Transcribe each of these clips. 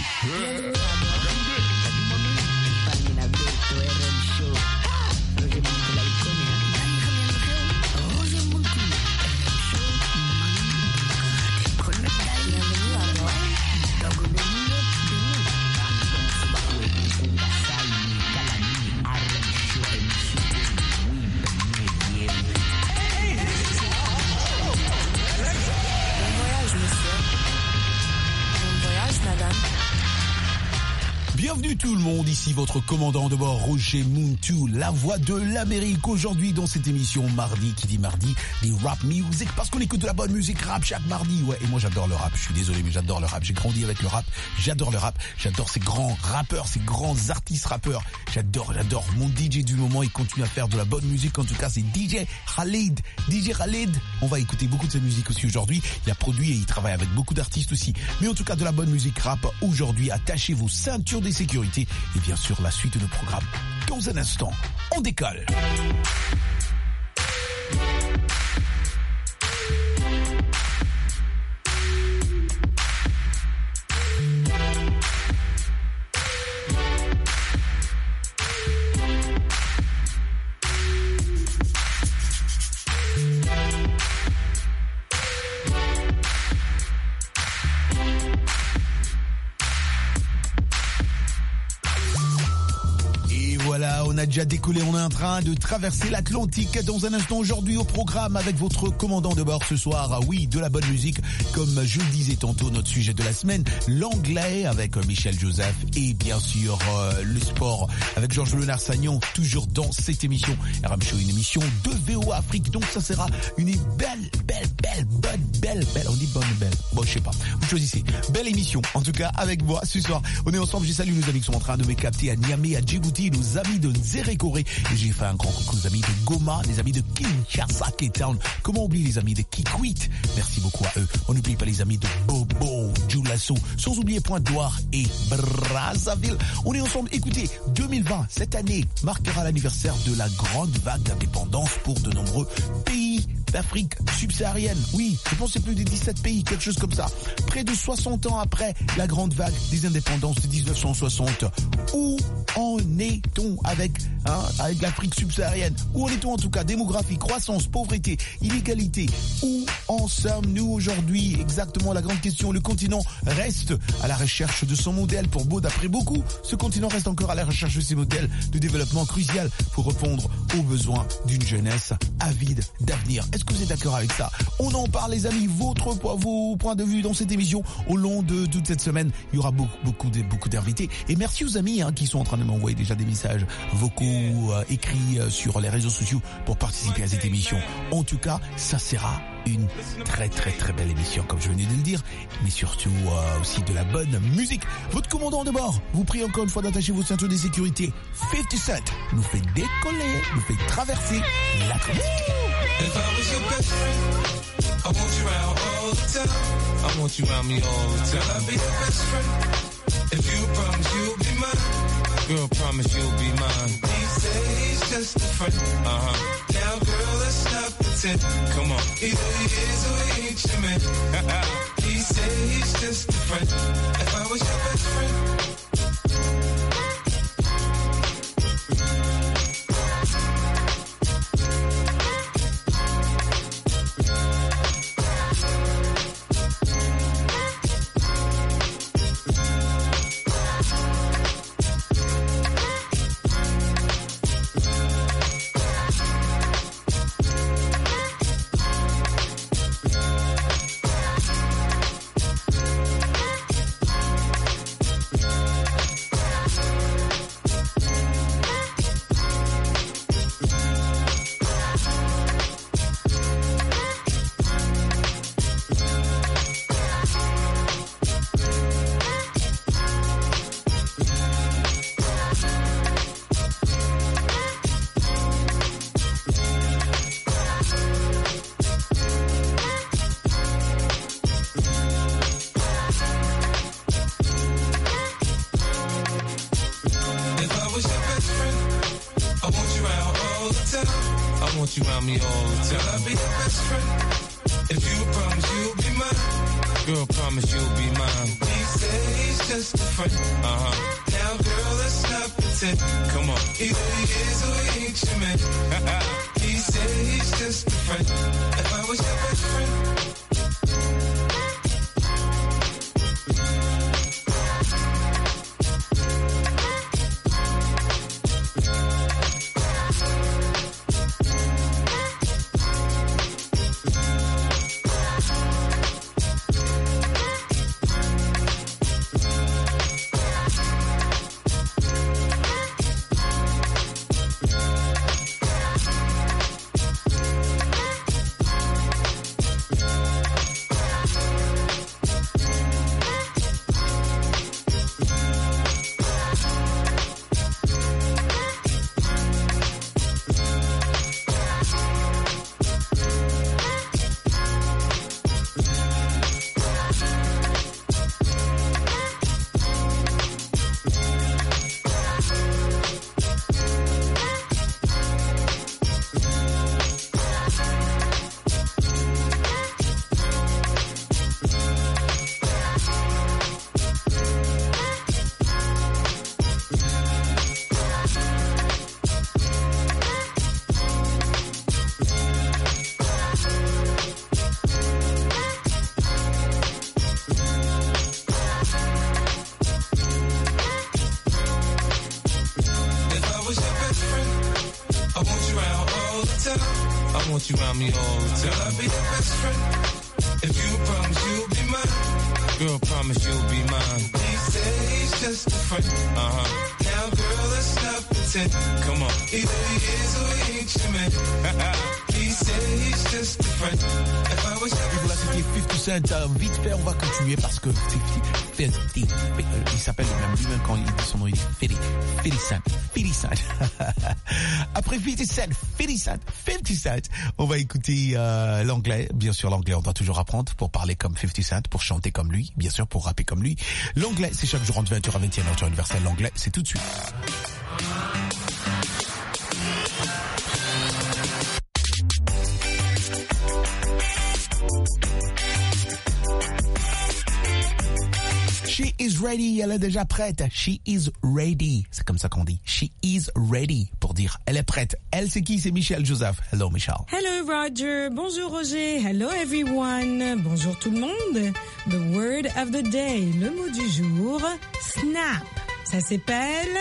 Bienvenue tout le monde, ici votre commandant de bord Roger Muntu, la voix de l'Amérique. Aujourd'hui dans cette émission mardi, qui dit mardi, des rap music, parce qu'on écoute de la bonne musique rap chaque mardi. Ouais, et moi j'adore le rap, je suis désolé mais j'adore le rap, j'ai grandi avec le rap, j'adore le rap, j'adore ces grands rappeurs, ces grands artistes rappeurs, j'adore. Mon DJ du moment, il continue à faire de la bonne musique, en tout cas c'est DJ Khaled, on va écouter beaucoup de sa musique aussi aujourd'hui, il a produit et il travaille avec beaucoup d'artistes aussi, mais en tout cas de la bonne musique rap aujourd'hui. Attachez vos ceintures des sécurités et bien sûr la suite de nos programmes. Dans un instant, on décolle. On a déjà décollé, on est en train de traverser l'Atlantique. Dans un instant aujourd'hui au programme avec votre commandant de bord ce soir, oui, de la bonne musique, comme je le disais tantôt, notre sujet de la semaine, l'anglais avec Michel Joseph et bien sûr le sport avec Georges Lenard-Sagnon, toujours dans cette émission RM Show, une émission de VOA Afrique, donc ça sera une belle, on dit bonne, belle, bon je sais pas, vous choisissez, belle émission en tout cas avec moi ce soir. On est ensemble, j'ai salué nos amis qui sont en train de me capter à Niamey, à Djibouti, nos amis de Nzérékoré, et j'ai fait un grand coucou aux amis de Goma, les amis de Kinshasa, Cape Town, comment oublier les amis de Kikwit, merci beaucoup à eux. On n'oublie pas les amis de Bobo, Djoulasso, sans oublier Pointe-Noire et Brazzaville. On est ensemble, écoutez, 2020, cette année, marquera l'anniversaire de la grande vague d'indépendance pour de nombreux pays d'Afrique subsaharienne. Oui, je pense que c'est plus de 17 pays, quelque chose comme ça. Près de 60 ans après la grande vague des indépendances de 1960. Où en est-on avec l'Afrique subsaharienne? Où en est-on en tout cas? Démographie, croissance, pauvreté, illégalité. Où en sommes-nous aujourd'hui? Exactement la grande question. Le continent reste à la recherche de son modèle. D'après beaucoup, ce continent reste encore à la recherche de ses modèles de développement crucial pour répondre aux besoins d'une jeunesse avide d'avenir. Est-ce que vous êtes d'accord avec ça? On en parle les amis, vos points de vue dans cette émission au long de toute cette semaine. Il y aura beaucoup d'invités. Et merci aux amis qui sont en train de m'envoyer déjà des messages vocaux écrits sur les réseaux sociaux pour participer à cette émission. En tout cas, ça sera une très très très belle émission comme je venais de le dire, mais surtout aussi de la bonne musique. Votre commandant de bord vous prie encore une fois d'attacher vos ceintures de sécurité. 50 Cent nous fait décoller, nous fait traverser l'Atlantique. If I was your best friend, I want you around all the time. I want you around me all the time. I'll be your best friend. If you promise you'll be mine, girl, promise you'll be mine. He say he's just a friend. Now, girl, let's not pretend. Come on. Either he is or he ain't your man. He say he's just a friend. If I was your best friend. You around me all the time. I'll be your best friend. If you promise you'll be mine, Girl, promise you'll be mine. He said he's just a friend. Now, girl, let's not pretend. Come on. Either he is or he ain't your man. He said he's just a friend. If I was your best friend. I want you around me all the time. I'll be your best friend. If you promise you'll be mine. Girl, promise you'll be mine. He said he's just a friend. Now, girl, let's not pretend. Come on. Either he is or he ain't your man. He said he's just a friend. If I was your Et voilà, c'était 50 Cent. Vite fait, on va continuer parce que 50, il s'appelle même lui-même quand il dit son nom, il dit 50 Cent. Après 50 Cent, on va écouter l'anglais. Bien sûr, l'anglais, on doit toujours apprendre pour parler comme 50 Cent, pour chanter comme lui, bien sûr, pour rapper comme lui. L'anglais, c'est chaque jour entre 20h à 21h sur Universel. L'anglais, c'est tout de suite. She is ready, elle est déjà prête. She is ready. C'est comme ça qu'on dit. She is ready pour dire elle est prête. Elle, c'est qui? C'est Michel Joseph. Hello, Michel. Hello, Roger. Bonjour, Roger. Hello, everyone. Bonjour, tout le monde. The word of the day. Le mot du jour, snap. Ça s'appelle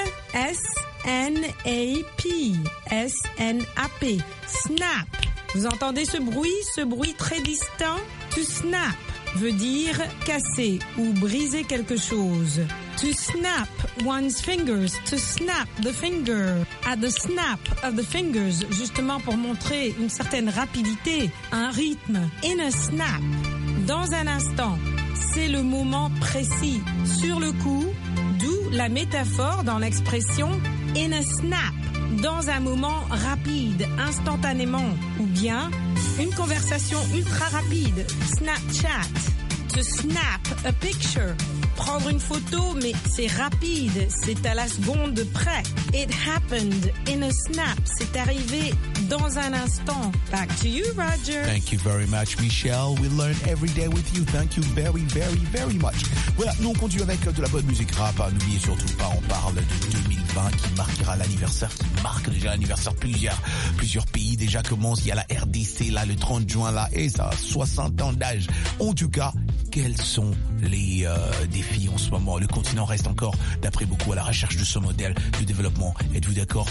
S-N-A-P. S-N-A-P. Snap. Vous entendez ce bruit très distant? To snap veut dire casser ou briser quelque chose. To snap one's fingers, to snap the finger. At the snap of the fingers, justement pour montrer une certaine rapidité, un rythme. In a snap, dans un instant, c'est le moment précis. Sur le coup, d'où la métaphore dans l'expression in a snap. Dans un moment rapide, instantanément, ou bien une conversation ultra rapide, Snapchat. To snap a picture, prendre une photo, mais c'est rapide, c'est à la seconde près. It happened in a snap, c'est arrivé dans un instant. Back to you, Roger. Thank you very much, Michel. We learn every day with you. Thank you very, very, very much. Voilà, nous on continue avec de la bonne musique rap. N'oubliez surtout pas, on parle de 2020 qui marquera l'anniversaire, qui marque déjà l'anniversaire. Plusieurs pays déjà commencent. Il y a la RDC là, le 30 juin là, et ça a 60 ans d'âge. En tout cas, quels sont les défis en ce moment? Le continent reste encore, d'après beaucoup, à la recherche de ce modèle de développement. Êtes-vous d'accord?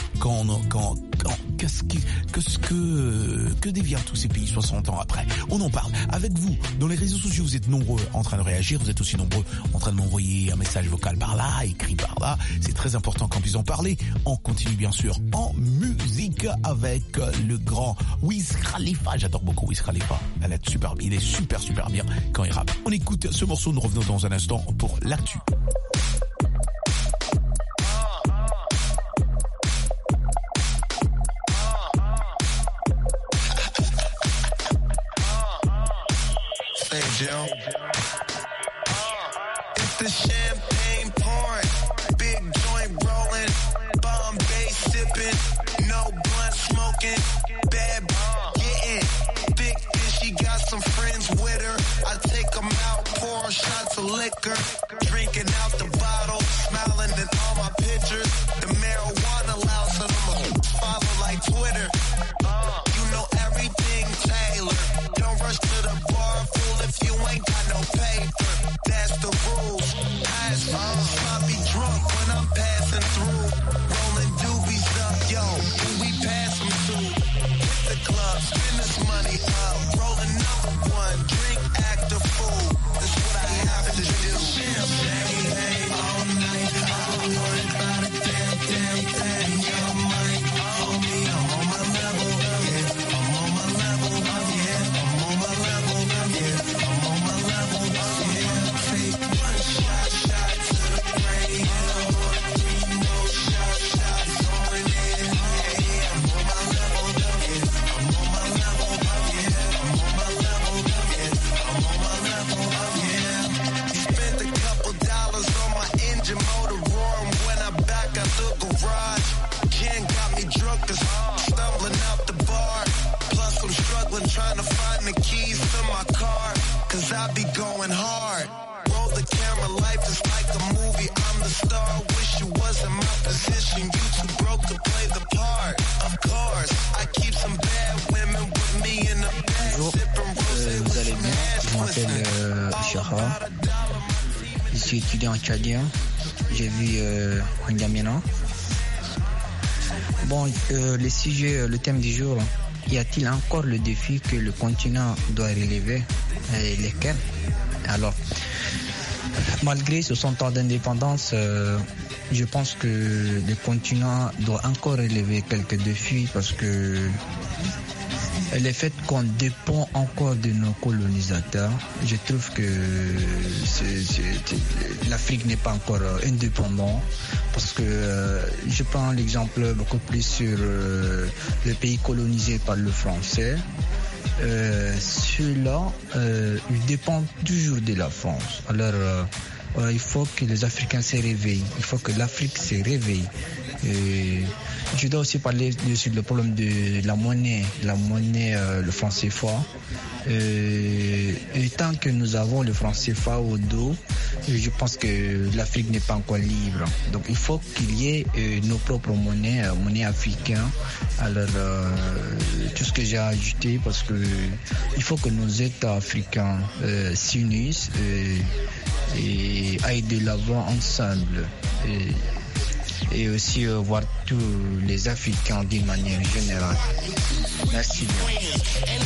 Que deviennent tous ces pays 60 ans après? On en parle avec vous. Dans les réseaux sociaux, vous êtes nombreux en train de réagir. Vous êtes aussi nombreux en train de m'envoyer un message vocal par là, écrit par là. C'est très important qu'on puisse en parler. On continue bien sûr en musique avec le grand Wiz Khalifa. J'adore beaucoup Wiz Khalifa. Il est super bien quand il rappe. On écoute ce morceau, nous revenons dans un instant pour l'actu. It's the champagne pouring, big joint rolling, Bombay sipping, no blunt smoking, bad getting thick and she got some friends with her. I take them out, pour liquor, drinking out the bottle, smiling in all my pictures. The marijuana loud, so I'm follow like Twitter. You know everything tailored. Don't rush to the bar, fool, if you ain't got no paper. That's the rules. I be drunk when I'm passing through. Rolling doobies up, yo, who we pass them to? Hit the club, spend this money up. Roll another one, drink, act a fool. That's what I have to do. Champagne all night, I don't worry about a damn thing. Your mic on me, I'm on my level, yeah. I'm on my level, yeah. I'm on my level, yeah. I'm on my level, yeah. Take one shot to the brain. Three more shots on it, yeah. I'm on my level, yeah. I'm on my level, yeah. I'm on my level, yeah. I'm on my level, yeah. Spent a couple dollars on my engine motor roaring when I back out the garage. Jen got me drunk as stumbling out the bar. Plus I'm struggling trying to find the keys to my car. Cause I be going hard. Roll the camera, life is like a movie. I'm the star, wish you was in my position. You too broke to play the part. Of course, I keep some bad women with me in the bed. Sipping rosé Vous allez with bien? some Je m'appelle Shara. Je suis étudiant tchadien. J'ai vu N'Djamena. Bon, le thème du jour, y a-t-il encore le défi que le continent doit relever et lesquels? Alors, malgré ce 100 ans d'indépendance, je pense que le continent doit encore relever quelques défis parce que le fait qu'on dépend encore de nos colonisateurs, je trouve que l'Afrique n'est pas encore indépendante parce que je prends l'exemple beaucoup plus sur le pays colonisé par le français. Ceux-là, ils dépendent toujours de la France. Alors, il faut que les Africains se réveillent. Il faut que l'Afrique se réveille. Je dois aussi parler sur le problème de la monnaie, le franc CFA. Et tant que nous avons le franc CFA au dos, je pense que l'Afrique n'est pas encore libre. Donc il faut qu'il y ait nos propres monnaies africaines. Alors tout ce que j'ai ajouté, parce que il faut que nos États africains s'unissent et aillent de l'avant ensemble. Et aussi voir tous les Africains d'une manière générale. Merci bien.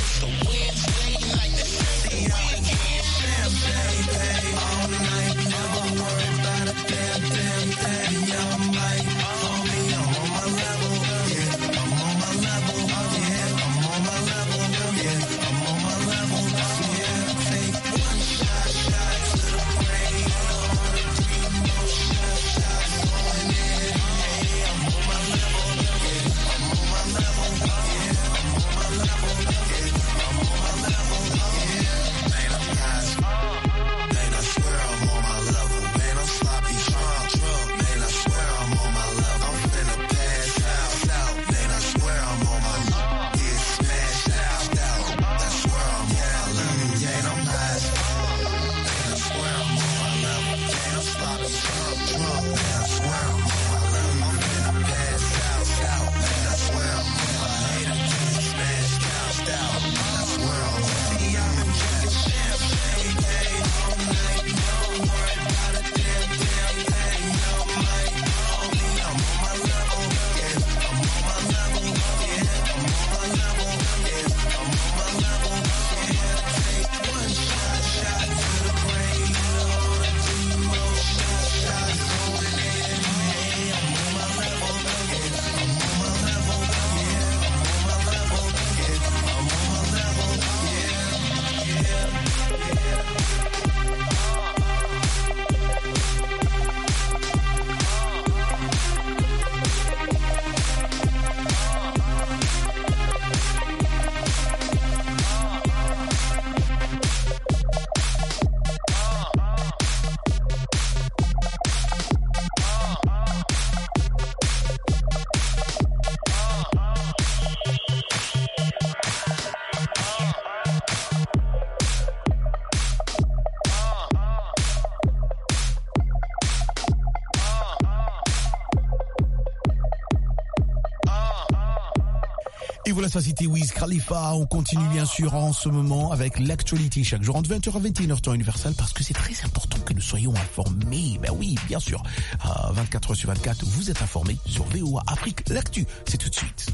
voilà, ça c'était Wiz Khalifa. On continue bien sûr en ce moment avec l'actualité chaque jour entre 20h à 21h temps universel parce que c'est très important que nous soyons informés. Ben oui, bien sûr. 24h/24, vous êtes informés sur VOA Afrique. L'actu, c'est tout de suite.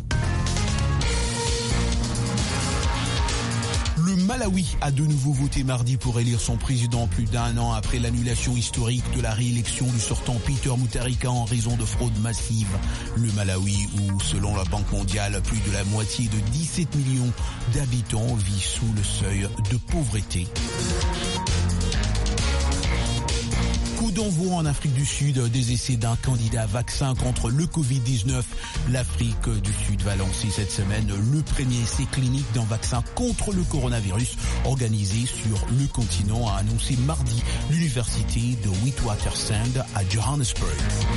Le Malawi a de nouveau voté mardi pour élire son président plus d'un an après l'annulation historique de la réélection du sortant Peter Mutharika en raison de fraude massive. Le Malawi, où selon la Banque mondiale, plus de la moitié de 17 millions d'habitants vit sous le seuil de pauvreté. Coup d'envoi en Afrique du Sud des essais d'un candidat vaccin contre le Covid-19. L'Afrique du Sud va lancer cette semaine le premier essai clinique d'un vaccin contre le coronavirus organisé sur le continent, a annoncé mardi l'université de Witwatersrand à Johannesburg.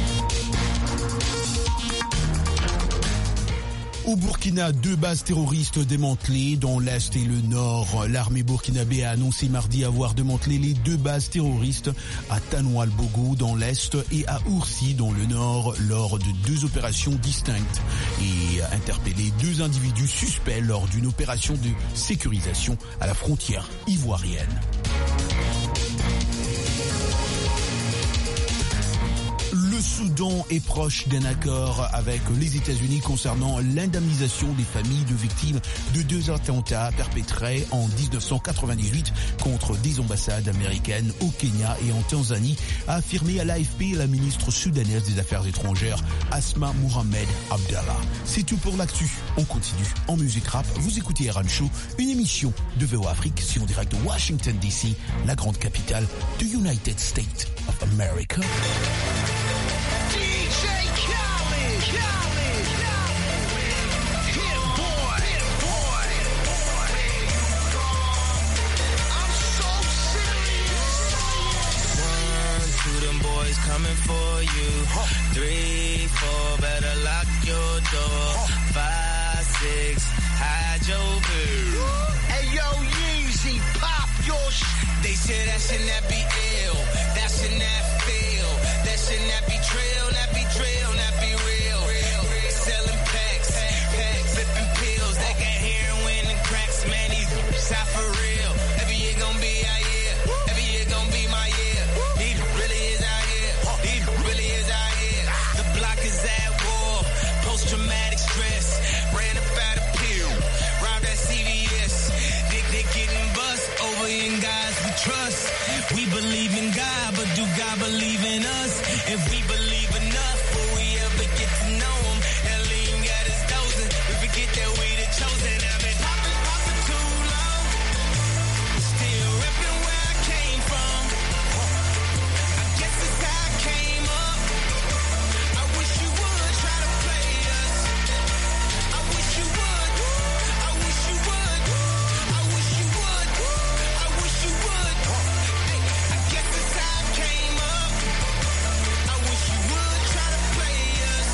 Au Burkina, 2 bases terroristes démantelées dans l'Est et le Nord. L'armée burkinabé a annoncé mardi avoir démantelé les 2 bases terroristes à Tanoual-Bogo dans l'Est et à Oursi dans le Nord lors de 2 opérations distinctes et interpellé 2 individus suspects lors d'une opération de sécurisation à la frontière ivoirienne. Le Soudan est proche d'un accord avec les États-Unis concernant l'indemnisation des familles de victimes de 2 attentats perpétrés en 1998 contre des ambassades américaines au Kenya et en Tanzanie, a affirmé à l'AFP la ministre soudanaise des Affaires étrangères Asma Mohamed Abdallah. C'est tout pour l'actu. On continue en musique rap. Vous écoutez RM Show, une émission de VOA Afrique sur direct de Washington DC, la grande capitale du United States of America. Coming for you. 3, 4, better lock your door. 5, 6, hide your boo. Hey yo, Yeezy, pop your They say that should not be ill, that should not feel, that should not be drill, not be drill, not be real. Selling packs, flipping pills that got heroin and cracks, man, these out for real. Every year gon' be our year, every year gon' be my year. These really is out here, these really is out here. The block is at war, post-traumatic stress, ran up out of pill, robbed at CVS, they getting bust over in guys we trust. We believe in God, but do God believe in us? If we believe enough, will we ever get to know him? Hell, he ain't got his dozing. We forget that we the chosen. I've been popping too long. Still repping where I came from. I guess it's how I came up. I wish you would try to play us. I wish you would. I wish you would. I wish you would. I wish you would. Hey, I guess it's how I came up. I wish you would try to play us.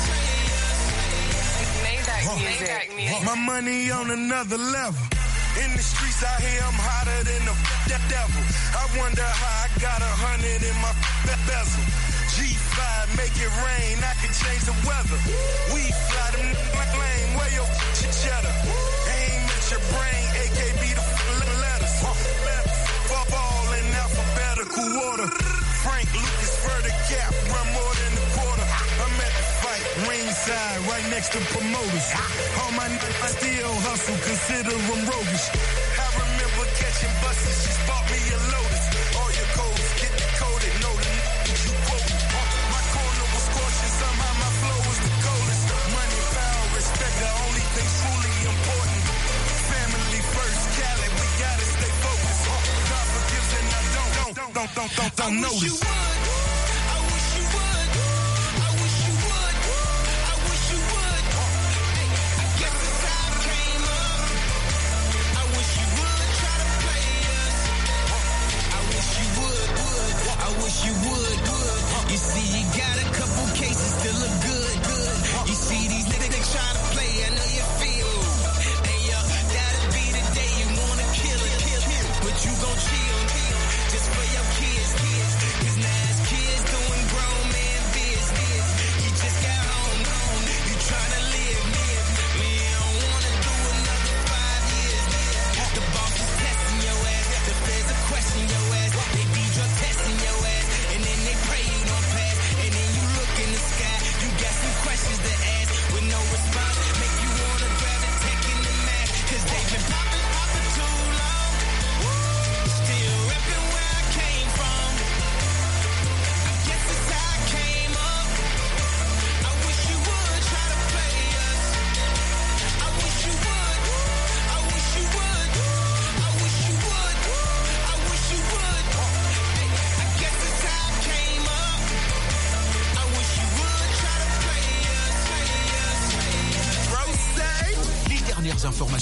Maybach music. My money on another level. In the streets out here, I'm hotter than the devil. I wonder how I got 100 in my bezel. G5, make it rain, I can change the weather. We fly them lane, where your cheddar? Aim at your brain, AKB the letters. Ball in alphabetical order. Frank Lucas for the gap, run more than a quarter. I'm at the fight, ringside, right next to promoters. All my I still hustle, consider them roguish. I remember catching buses, just bought me a Lotus. All your codes, get decoded, know the you quote. My corner was scorching, somehow my flow was the coldest. Money, power, respect, the only thing truly important. Family first, Cali, we gotta stay focused. God forgives and I don't notice. You would. I wish you would. I wish you would. I wish you would. Hey, I guess it's how I came up. I wish you would try to play us. I wish you would. I wish you would. You see, you got a couple cases still look good. You see these niggas they try to play. I know you feel. Hey yo, that'll be the day you wanna kill it. But you gon' chill just for your kids. 'Cause now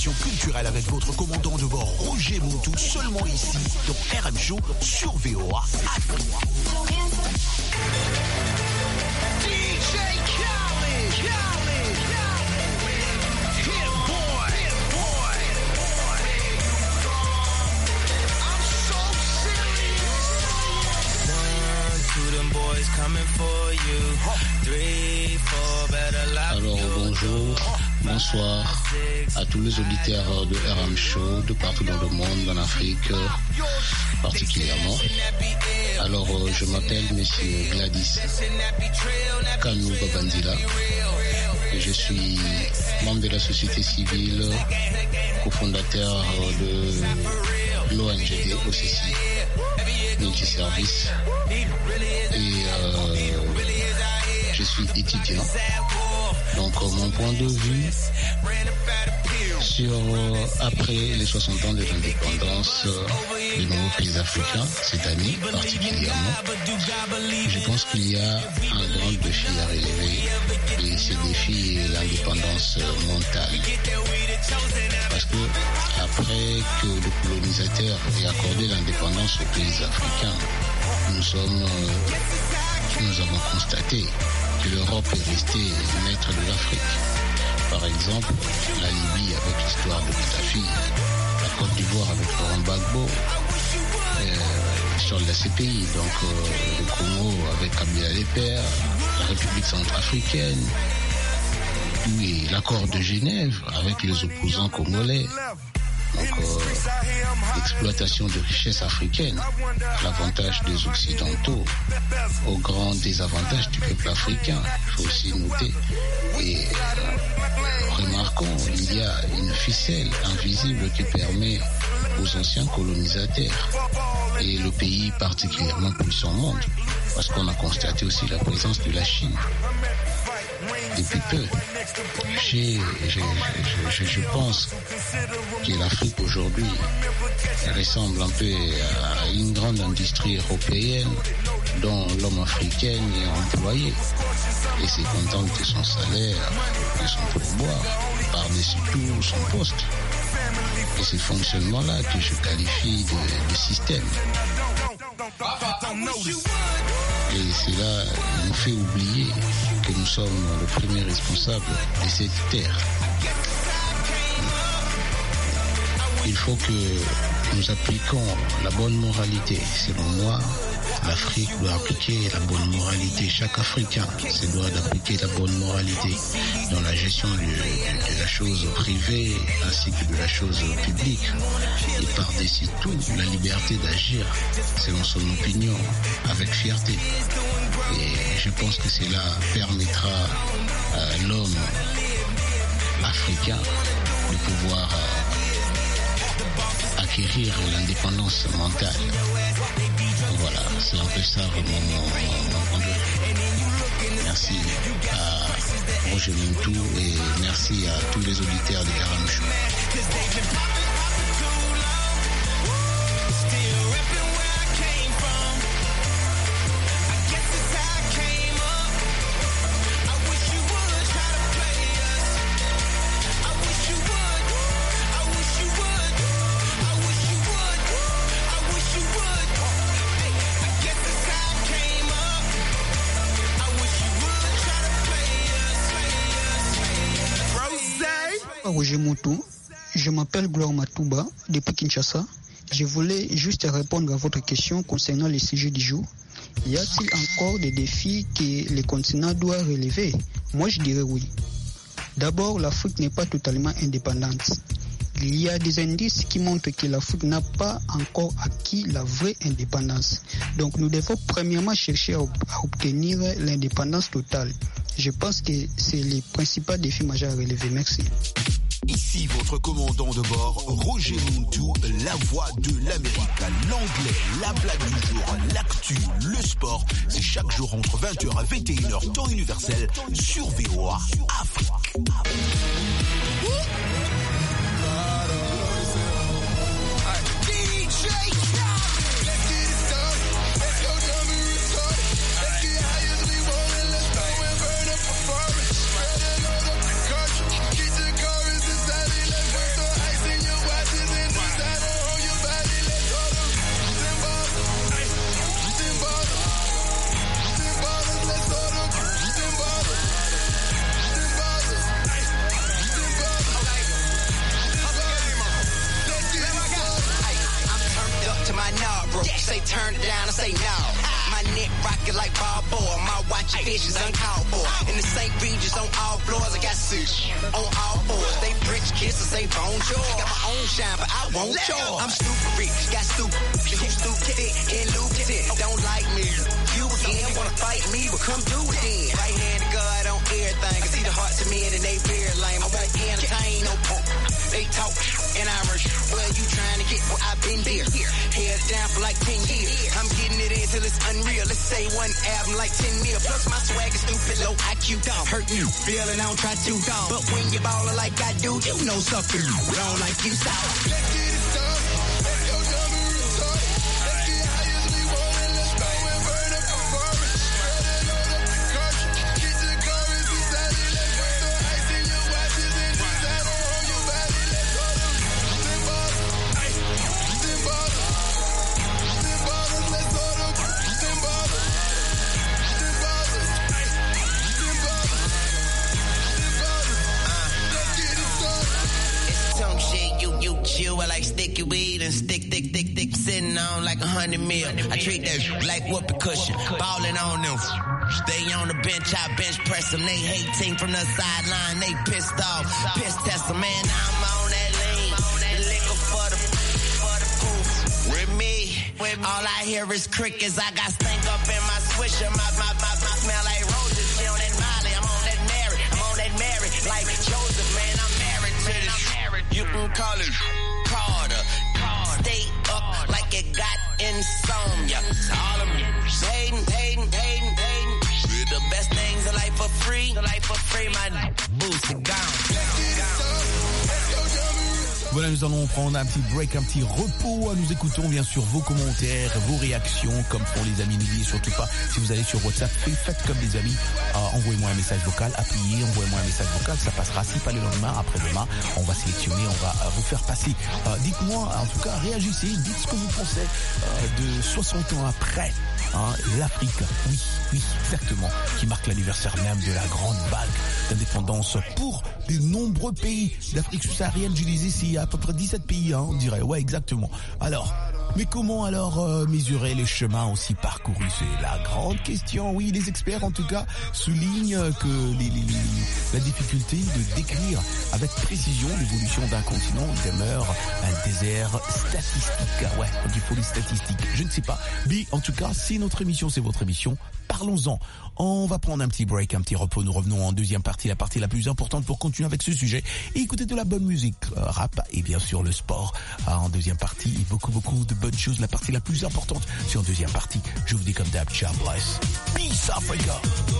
l'information culturelle avec votre commandant de bord Roger Montou, seulement ici dans RM Show sur VOA Afrique. Alors bonjour, bonsoir à tous les auditeurs de RM Show de partout dans le monde, en Afrique particulièrement. Alors je m'appelle Monsieur Gladys Kanou Babandila. Je suis membre de la société civile, cofondateur de l'ONG OCC, multiservice, et je suis étudiant. Donc mon point de vue sur après les 60 ans de l'indépendance des nouveaux pays africains, cette année particulièrement, je pense qu'il y a un grand défi à relever, et ce défi est l'indépendance mentale. Parce que après que le colonisateur ait accordé l'indépendance aux pays africains, nous avons constaté que l'Europe est restée maître de l'Afrique. Par exemple, la Libye avec l'histoire de Kadhafi, la Côte d'Ivoire avec Laurent Gbagbo, sur la CPI, donc le Congo avec Kabila Lepere, la République centrafricaine, et l'accord de Genève avec les opposants congolais. Donc, l'exploitation de richesses africaines à l'avantage des Occidentaux, au grand désavantage du peuple africain, il faut aussi noter. Et remarquons, il y a une ficelle invisible qui permet aux anciens colonisateurs et le pays particulièrement puissant au monde, parce qu'on a constaté aussi la présence de la Chine. Depuis peu, je pense que l'Afrique aujourd'hui ressemble un peu à une grande industrie européenne dont l'homme africain est employé et s'est content de son salaire, de son pourboire, par-dessus tout son poste. Et c'est ce fonctionnement-là que je qualifie de système. Et cela nous fait oublier que nous sommes le premier responsable de cette terre. Il faut que nous appliquions la bonne moralité. Selon moi, l'Afrique doit appliquer la bonne moralité. Chaque Africain se doit d'appliquer la bonne moralité dans la gestion de la chose privée ainsi que de la chose publique. Et par-dessus tout, la liberté d'agir selon son opinion avec fierté. Et je pense que cela permettra à l'homme africain de pouvoir acquérir l'indépendance mentale. Voilà, c'est un peu ça mon point de vue. Merci à Roger Montou et merci à tous les auditeurs de RM Show. Roger Montou, je m'appelle Gloire Matouba depuis Kinshasa. Je voulais juste répondre à votre question concernant les sujets du jour. Y a-t-il encore des défis que le continent doit relever? Moi, je dirais oui. D'abord, l'Afrique n'est pas totalement indépendante. Il y a des indices qui montrent que l'Afrique n'a pas encore acquis la vraie indépendance. Donc, nous devons premièrement chercher à obtenir l'indépendance totale. Je pense que c'est le principal défi majeur à relever. Merci. Ici votre commandant de bord, Roger Montou, la voix de l'Amérique, l'anglais, la blague du jour, l'actu, le sport. C'est chaque jour entre 20h et 21h, temps universel, sur VOA Afrique. say turn it down, I say no. My neck rocket like Balboa, my watch fishes uncalled for. In the St. Regis on all floors, I got sushi on all fours. They French kisses, say bonjour. Got my own shine, but I won't yours. I'm stupid rich, got stupid, stupid thick and lucrative. Don't like me, you again wanna fight me, but come do it then. Right hand to God on everything, can see the hearts of men and they very lame. I won't entertain no punk. They talk and I rush. Well, you trying to get what I've been there. Heads down for like 10 years. I'm getting it in till it's unreal. Let's say one album like 10 mil. Plus my swag is stupid, low IQ. Hurt you, feeling I don't try to. But when you ballin' like I do, you know something. Don't like you, so. Let's get it started. Let's go dumb and retarded. Let's get high as we want and let's go and burn up a forest. Spread it all up the cartridge. Get the chorus beside it. Let's go throw ice in your watches and decide on your body. Let's go to Zimbabwe. Zimbabwe. Zimbabwe. Let's go to Zimbabwe. Zimbabwe. Zimbabwe. Let's get it started. It's some shit you chew. I like sticky weed and stick, sitting on like 100 mil. I treat that like whoopee cushion, ballin' on them. Stay on the bench, I bench press them. They hate team from the sideline, they pissed off. Piss test them, man, I'm on that lean. Liquor for the pool. With me, all I hear is crickets. I got stink up in my swisher. My smell like roses. She on that Molly, I'm on that Mary. Like Joseph, man, I'm married to this. You can call it Carter. Stay up like it got insomnia. All of me hating. The best things in life for free. My boost is gone. Voilà, nous allons prendre un petit break, un petit repos. Nous écoutons bien sûr vos commentaires, vos réactions, comme font les amis. N'oubliez surtout pas, si vous allez sur WhatsApp, faites comme les amis. Envoyez-moi un message vocal, appuyez, envoyez-moi un message vocal. Ça passera, si pas le lendemain, après-demain. On va sélectionner, on va vous faire passer. Dites-moi, en tout cas, réagissez, dites ce que vous pensez de 60 ans après. L'Afrique, oui, exactement, qui marque l'anniversaire même de la grande vague d'indépendance pour de nombreux pays d'Afrique subsaharienne. Je disais, c'est à peu près 17 pays, on dirait. Ouais, exactement. Alors, mais comment alors mesurer les chemins aussi parcourus? C'est la grande question. Oui, les experts en tout cas soulignent que la difficulté de décrire avec précision l'évolution d'un continent demeure un désert statistique. Ouais, il faut les statistiques. Je ne sais pas. Mais en tout cas, c'est notre émission, c'est votre émission. Parlons-en. On va prendre un petit break, un petit repos. Nous revenons en deuxième partie, la partie la plus importante pour continuer avec ce sujet et écouter de la bonne musique, rap et bien sûr le sport en deuxième partie. Et beaucoup de bonnes choses. La partie la plus importante, c'est en deuxième partie. Je vous dis comme d'hab, ciao, bless. Peace Africa.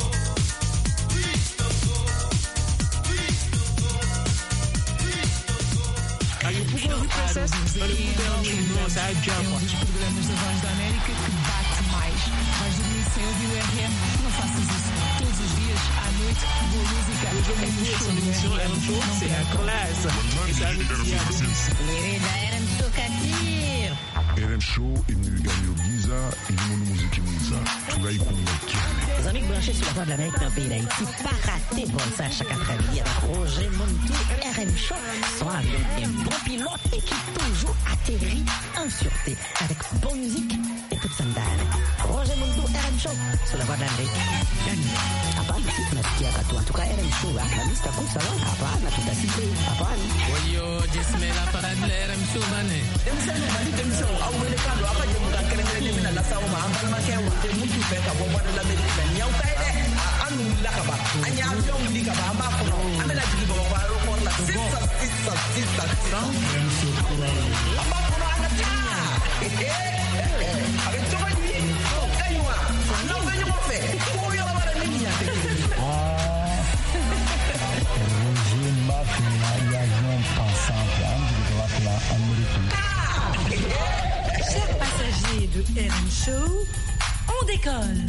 Aí o Google Process, olha o Google, nossa, a Java. Dos programas da Voz da América que bate mais. Vais dormir sem ouvir o RM? Não faças isso. Todos os dias, à noite, boa música. É um show, c'est a classe. Et ça nous dit à nous. RM Show Katir. RM Show imnigano giza ilimono muziki mwiza tunaikunga kiane. Les amis branchés sur la Voix de l'Amérique dans le pays d'Haïti, pas rater bon ça chaque après-midi avec Roger Montou, RM Show, soit avec un bon pilote et qui toujours atterrit en sûreté avec bonne musique et toute sandale. Roger Montou, RM Show, sur la Voix de l'Amérique. Hapana, si tunasikia katu. En tout cas, RM Show, la lista kuu salon, hapana, tutasikia, hapana. Oyo, jesme la parade de RM Show, bane. Au mercado hapa je muka kere mina la sauma ambal ma ke wote mutu be ka bo bodo la medina nyaw tay de anu la ka ba anya avion li ka ba ma ko amela jigi bo ba ro ko la sisa amba ko na ta avec toi ni kaywa no be yo fe ko yo la bara ni ya Roger Mafina y avion pensant là américain. Chers passagers de RM Show, on décolle.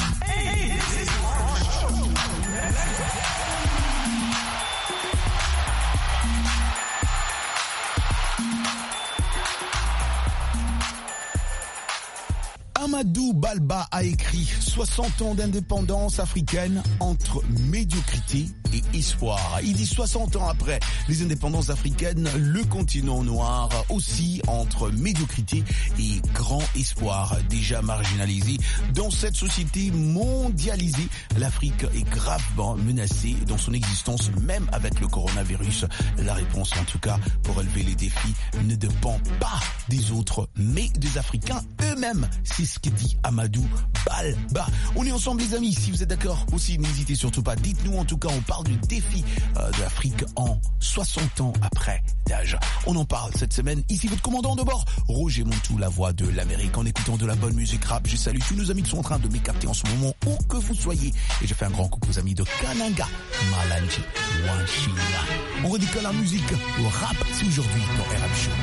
Amadou Balba a écrit 60 ans d'indépendance africaine entre médiocrité et espoir. Il dit 60 ans après les indépendances africaines, le continent noir aussi entre médiocrité et grand espoir. Déjà marginalisé dans cette société mondialisée, l'Afrique est gravement menacée dans son existence, même avec le coronavirus. La réponse, en tout cas, pour relever les défis, ne dépend pas des autres, mais des Africains eux-mêmes. C'est ce que dit Amadou Balba. On est ensemble les amis, si vous êtes d'accord aussi, n'hésitez surtout pas. Dites-nous, en tout cas, on parle du défi de l'Afrique en 60 ans après d'âge. On en parle cette semaine. Ici votre commandant de bord, Roger Montou, la voix de l'Amérique, en écoutant de la bonne musique rap. Je salue tous nos amis qui sont en train de m'écapter en ce moment, où que vous soyez. Et je fais un grand coucou aux amis de Kananga, Malanji, Wanchina. On redit que la musique, le rap, c'est aujourd'hui dans RM Show.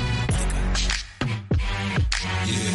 Yeah.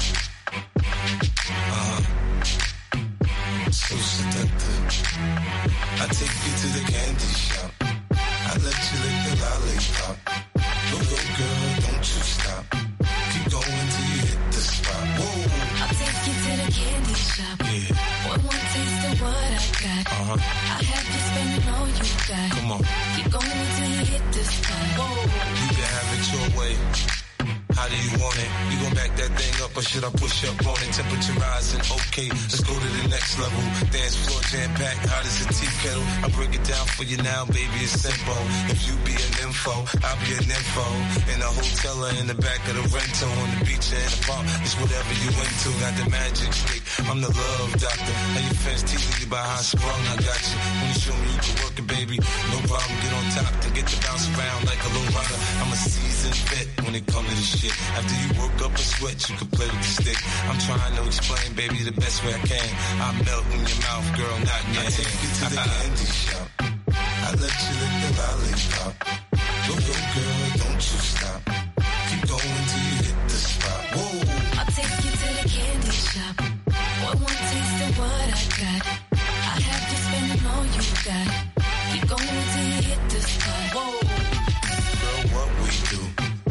So seductive. I take you to the candy shop. I let you lick the lollipop. Go, go, girl, don't you stop. Keep going till you hit the spot. Whoa. I'll take you to the candy shop. Yeah. One taste of what I got. I have you spending all you got. Come on. Keep going till you hit the spot. Whoa. You can have it your way. How do you want it? You gon' back that thing up or should I push up on it? Temperature rising, okay, let's go to the next level. Dance floor jam-packed, hot as a tea kettle. I break it down for you now, baby, it's simple. If you be an info, I'll be an info. In a hotel or in the back of the rental, on the beach or in the park, it's whatever you into. Got the magic stick, I'm the love doctor. Now your fans teasing you by how I sprung, I got you. When you show me you can work it, baby, no problem. Get on top to get to bounce around like a low rider. I'm a seasoned vet when it comes to this shit. After you work up a sweat, you can play with the stick. I'm trying to explain, baby, the best way I can. I melt in your mouth, girl, not in your hand. I take you to the candy shop. I let you lick the lollipop. Go, go, girl, don't you stop. Keep going till you hit the spot. Whoa. I'll take you to the candy shop. One taste of what I got. I have you spending all you got. Keep going till you hit the spot. Whoa. Girl, what we do.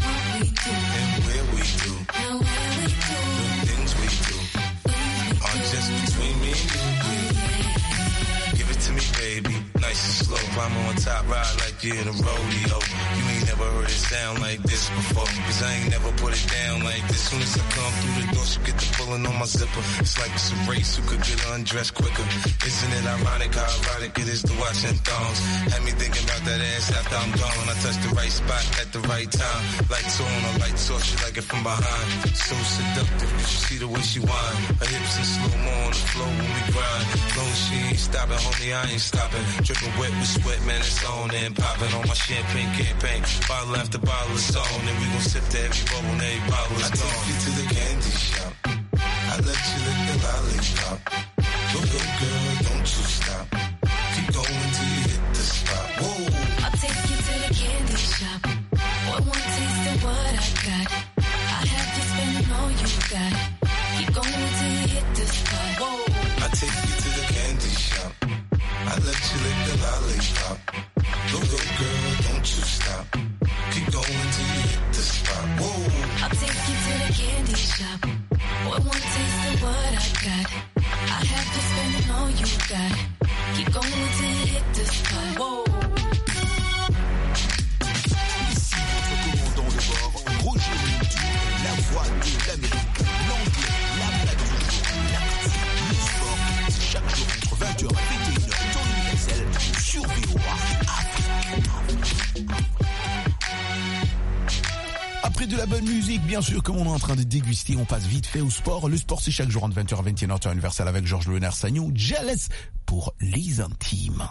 And where we do. The things we do are just between me and you. Give it to me, baby. Nice and slow. Climb on top, ride like you're in a rodeo. You ain't never heard it sound like this before. Cause I ain't never put it down like this. Soon as I come through the door, she get the pulling on my zipper. It's like it's a race who could get undressed quicker. Isn't it ironic how erotic it is to watch in thongs? Had me thinking about that ass after I'm gone. I touch the right spot at the right time. Lights on or lights off, she like it from behind. So seductive, you should see the way she whine. Her hips in slow-mo on the floor when we grind. Long as she ain't stopping, homie, I ain't stopping. Dripping wet with sweat, man, it's on and popping on my champagne campaign. Bottle after bottle is on, and we gon' sip to every bubble and every bottle is gone. I take you to the candy shop. I let you lick the lollipop. Go, go, girl, don't you stop. Keep going till you hit the spot. Whoa. I'll take you to the candy shop. One taste of what I got. I have you spending all you got. Keep going till you hit the spot. Whoa. I take you to the candy shop. I let you lick the lollipop. Go, go, girl, don't you stop. Keep going till you hit the spot. Whoa. I'll take you to the candy shop. One taste of what I got. I have you spending all you got. Keep going till you hit the spot. Whoa. Ici votre commandant de bord, Roger Montou, la voix de l'Amérique, l'anglais, la blague du jour, l'actu, le sport, c'est chaque jour entre 20h et 21h, temps universel, sur VOA Afrique. Après de la bonne musique, bien sûr, comme on est en train de déguster, on passe vite fait au sport. Le sport, c'est chaque jour entre 20h et 21h, temps universel avec Georges Léonard Sagnon, Jealous pour les intimes.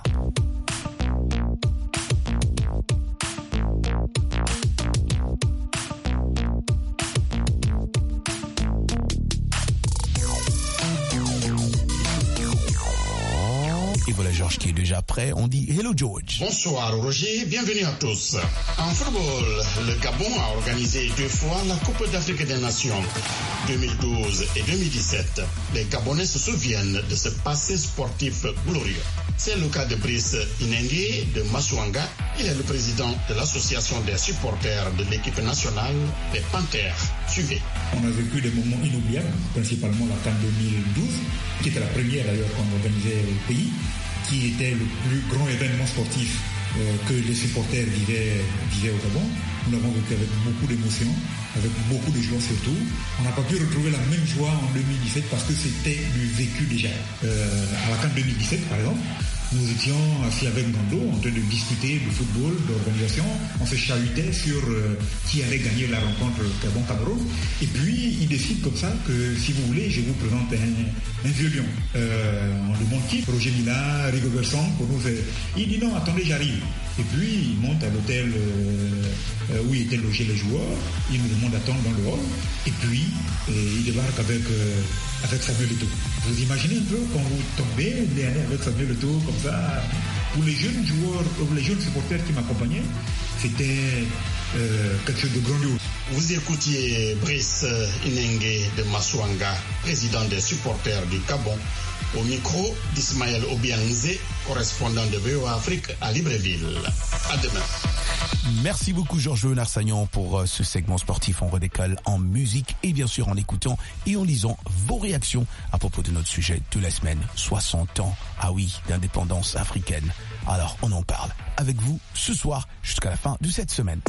Et voilà Georges qui est déjà prêt. On dit hello George. Bonsoir Roger, bienvenue à tous. En football, le Gabon a organisé 2 fois la Coupe d'Afrique des Nations, 2012 et 2017. Les Gabonais se souviennent de ce passé sportif glorieux. C'est le cas de Brice Inengue de Masouanga Il est le président de l'association des supporters de l'équipe nationale des Panthères. Suivez. On a vécu des moments inoubliables, principalement la CAN 2012, qui était la première d'ailleurs qu'on organisait au pays, qui était le plus grand événement sportif que les supporters vivaient au Gabon. Nous l'avons vécu avec beaucoup d'émotions, avec beaucoup de joie surtout. On n'a pas pu retrouver la même joie en 2017 parce que c'était du vécu déjà. À la CAN 2017 par exemple, nous étions assis avec Ngando en train de discuter de football, d'organisation. On se chahutait sur qui allait gagner la rencontre Gabon-Cameroun. Et puis, il décide comme ça que, si vous voulez, je vous présente un vieux lion. On demande qui? Roger Mila, Rigobert Song, pour nous. Il dit non, attendez, j'arrive. Et puis, il monte à l'hôtel où étaient logés les joueurs. Il nous demande d'attendre dans le hall. Et puis, il débarque avec Samuel Eto'o. Vous imaginez un peu quand vous tombez avec Samuel Eto'o comme ça. Pour les jeunes joueurs, les jeunes supporters qui m'accompagnaient, c'était quelque chose de grandiose. Vous écoutiez Brice Inengue de Maswanga, président des supporters du Gabon, au micro d'Ismaël Obianze, correspondant de VOA Afrique à Libreville. À demain. Merci beaucoup Georges Narsagnon pour ce segment sportif. On redécolle en musique et bien sûr en écoutant et en lisant vos réactions à propos de notre sujet de la semaine. 60 ans, ah oui, d'indépendance africaine. Alors on en parle avec vous ce soir jusqu'à la fin de cette semaine.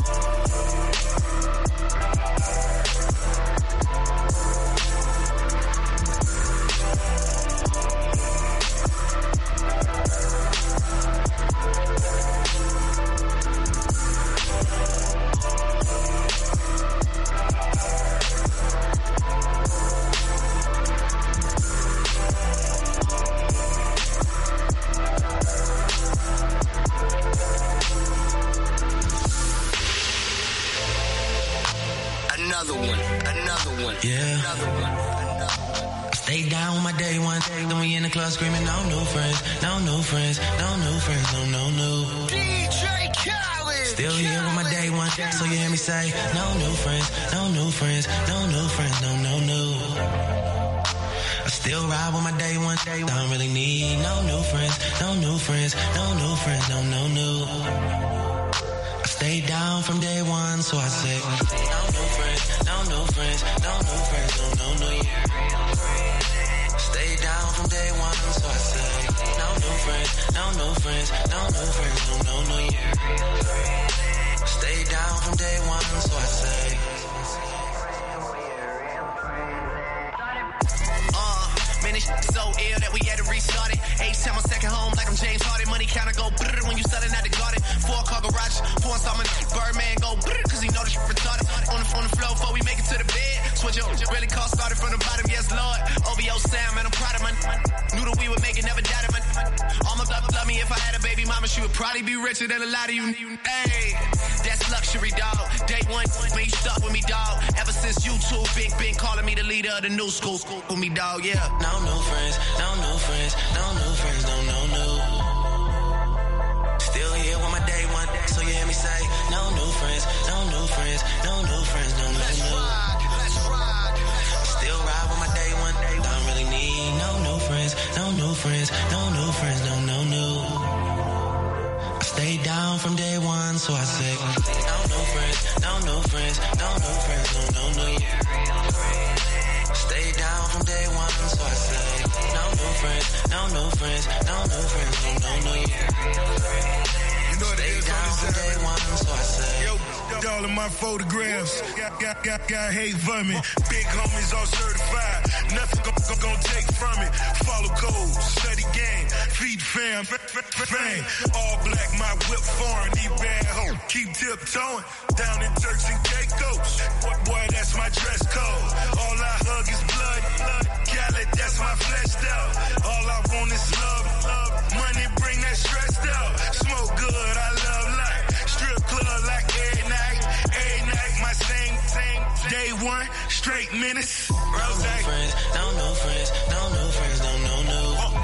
Screaming, no new friends, no new friends, no new friends, no new. DJ Khaled. Still here with my day one, so you hear me say, no new friends, no new friends, no new friends, no new. I still ride with my day one, don't really need no new friends, no new friends, no new friends, no new. I stayed down from day one, so I say, no new friends, no new friends, no new friends, no new. Stay down from day one, so I say, no new friends, no new friends, no new friends, no new. Stay down from day one, so I say. Man, this shit so ill that we had to restart it. H-time on second home like I'm James Harden. Money counter go brrr when you selling out the garden. 4-car garage, 4 installment. Birdman go brrr cause he know this shit retarded. On the floor before we make it to the bed. Switch up, really call started from the bottom, yes Lord. OVO Sam, man, I'm proud of my. Knew that we would make it, never doubted my. All my love me if I had a baby mama, she would probably be richer than a lot of you. Hey, that's luxury, dog. Day one, when you stuck with me, dog. Ever since you two, been calling me the leader of the new school with me, dog, yeah. No new friends, no new friends, no new friends, no new. Still here with my day one, so you hear me say, no new friends, no new friends, no new friends, no new. Let's rock. Still ride with my day one, don't really need no new friends, no new friends, no new friends, no new. I stayed down from day one, so I say, no new friends, no new friends, no new friends, no new. Stay down from day one, so I say, no new friends, no new friends, no new friends, no new. Stay down from day one, so I say. All of my photographs got hate for me. Big homies all certified. Nothing gon' take from it. Follow code, study game, feed fam. All black, my whip foreign. These bad hoes keep tiptoeing down in Turks and Caicos. Boy, that's my dress code. All I hug is blood. Khaled, that's my flesh out. All I want is love. Money bring that stress out. Smoke good, I love life. Strip club like every night, my same day one, straight minutes. No new friends, no new friends, no new friends, no new.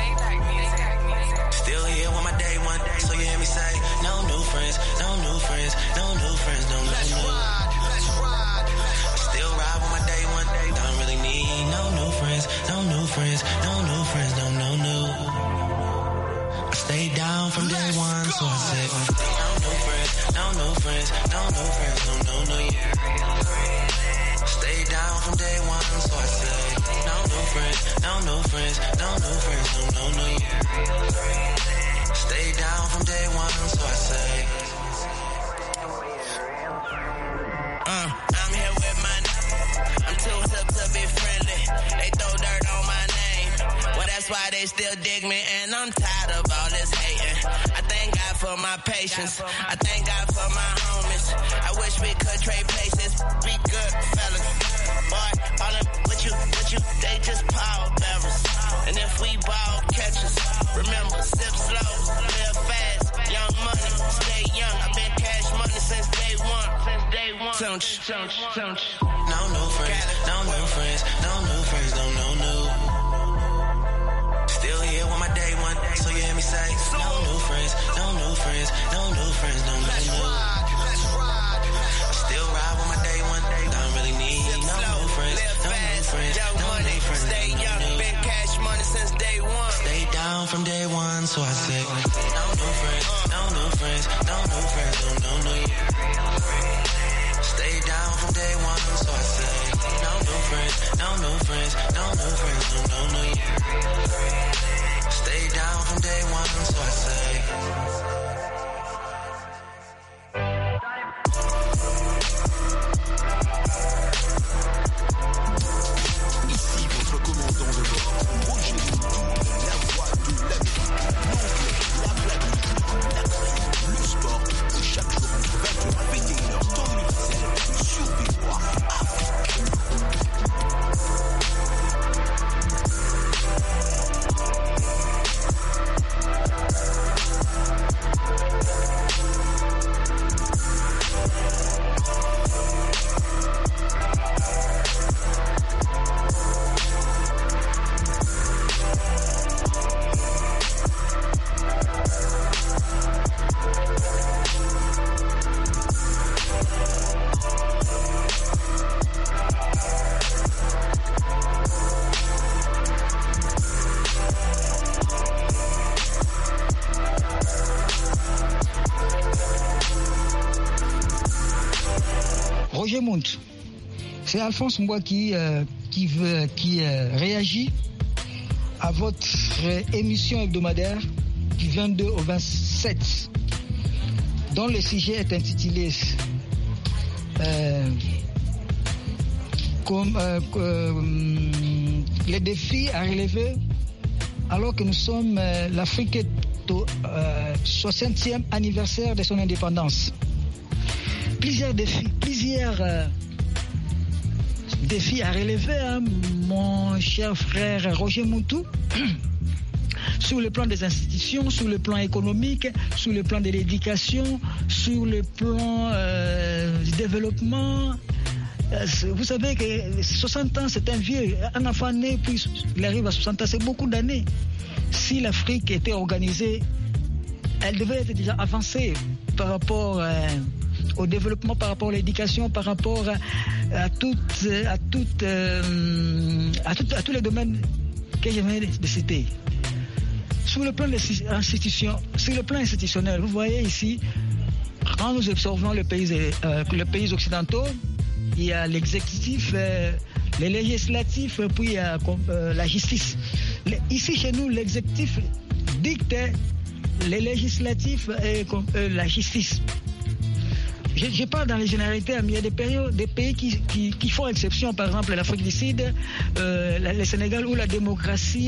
Still here with my day one, so you hear me say, no new friends, no new friends, no new friends, no new. Let's rock. Still ride with my day one, don't really need no new friends, no new friends, no new friends, no new. I stayed down from day one, so I said, no new friends. no new friends, no new year. Stay down from day one, so I say, no new friends, no new friends, no new friends, no new year. Stay down from day one, so I say. I'm here with my I'm too hip to be friendly. They throw dirt on my name. Well, that's why they still dig me, and I'm tired of all this hating. I thank God for my patience. I thank God for my homies. I wish we could trade places. Be good, fellas. Boy, all them with you, they just power bearers. And if we ball catchers, remember, sip slow, live fast. Young money, stay young. I've been cash money since day one. Don't you? No new friends, no new friends, no new friends, no new. Still here with my day one, so you hear me say, no new friends, no new friends, no new friends, no new. I still ride with my day one, don't really need no new friends, no new friends, no new friends. Stay young, been cash money since day one. Stay down from day one, so I say, no new friends, no new friends, no new friends, no new. Stay down from day one, so I say, no new friends, no new friends, no new friends, no new year. Stay down from day one, so I say. Ici votre commandant de bord, Roger Mouton, la voix de l'Amérique, l'anglais, la planète, l'actu, le sport, chaque jour entre 20h et 21h, temps universel, sur VOA Afrique. Roger Mount, c'est Alphonse Mboua qui réagit à votre émission hebdomadaire du 22 au 27, dont le sujet est intitulé les défis à relever alors que nous sommes l'Afrique au 60e anniversaire de son indépendance. Plusieurs défis à relever, hein, mon cher frère Roger Moutou, sur le plan des institutions, sur le plan économique, sur le plan de l'éducation, sur le plan du développement. Vous savez que 60 ans, c'est un vieux, un enfant né, puis il arrive à 60 ans, c'est beaucoup d'années. Si l'Afrique était organisée, elle devait être déjà avancée par rapport au développement, par rapport à l'éducation, par rapport à tous les domaines que je viens de citer. Sur le plan institutionnel, vous voyez ici, quand nous observons les pays occidentaux, il y a l'exécutif, les législatifs, puis il y a la justice. Ici, chez nous, l'exécutif dicte les législatifs et la justice. Je parle dans les généralités, mais il y a des pays qui font exception, par exemple l'Afrique du Sud, le Sénégal, où la démocratie